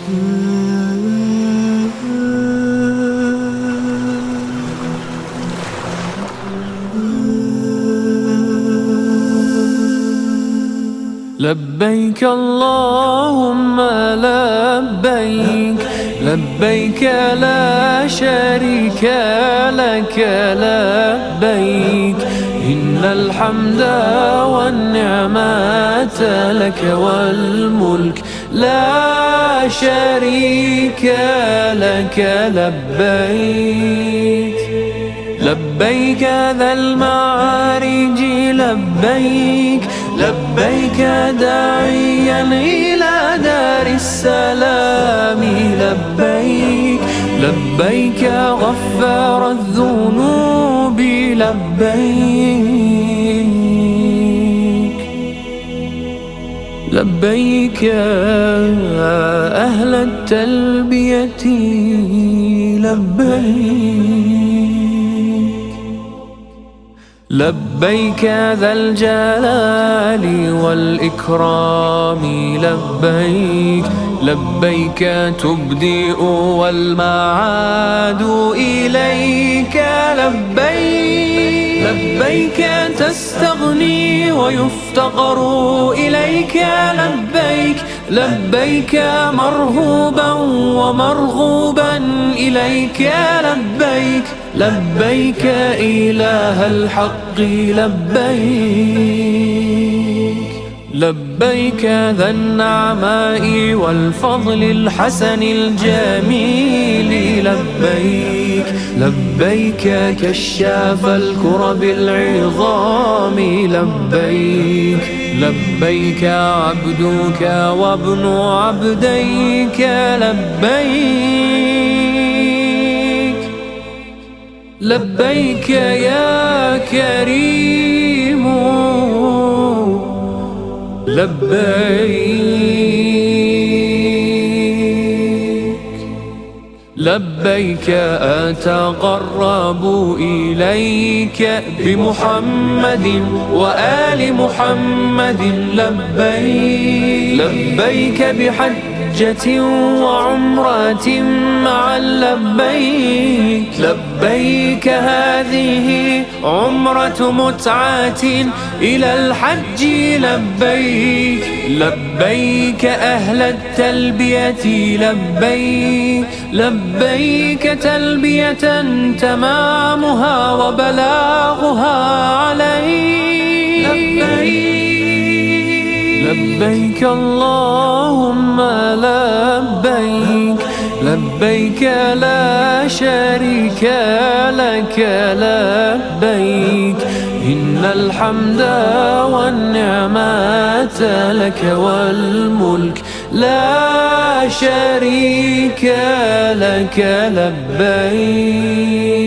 لبيك اللهم لبيك، لبيك لا شريك لك لبيك، إن الحمد والنعمة لك والملك لا شريك لك. لبيك لبيك ذا المعارج لبيك، لبيك داعيا إلى دار السلام لبيك، لبيك غفار الذنوب لبيك، لبيك أهل التلبية لبيك، لبيك ذا الجلال والإكرام لبيك، لبيك تبدئ والمعاد إليك لبيك، لبيك تستغني ويفتقر إليك لبيك، لبيك مرهوبا ومرغوبا إليك لبيك، لبيك إله الحق لبيك، لبيك ذا النعماء والفضل الحسن الجميل لبيك، لبيك كشاف الكرب العظام لبيك، لبيك عبدك وابن عبديك لبيك، لبيك يا كريم لبيك، لبيك أتقرب إليك بمحمد وآل محمد لبيك، لبيك بحجة وعمرة معا لبيك، لبيك هذه عمرة متعة إلى الحج لبيك، لبيك أهل التلبية لبيك، لبيك تلبية تمامها وبلاغها عليك لبيك، لبيك اللهم لبيك، لبيك لا شريك لك لبيك، إن الحمد والنعمة لك والملك لا شريك لك لبيك.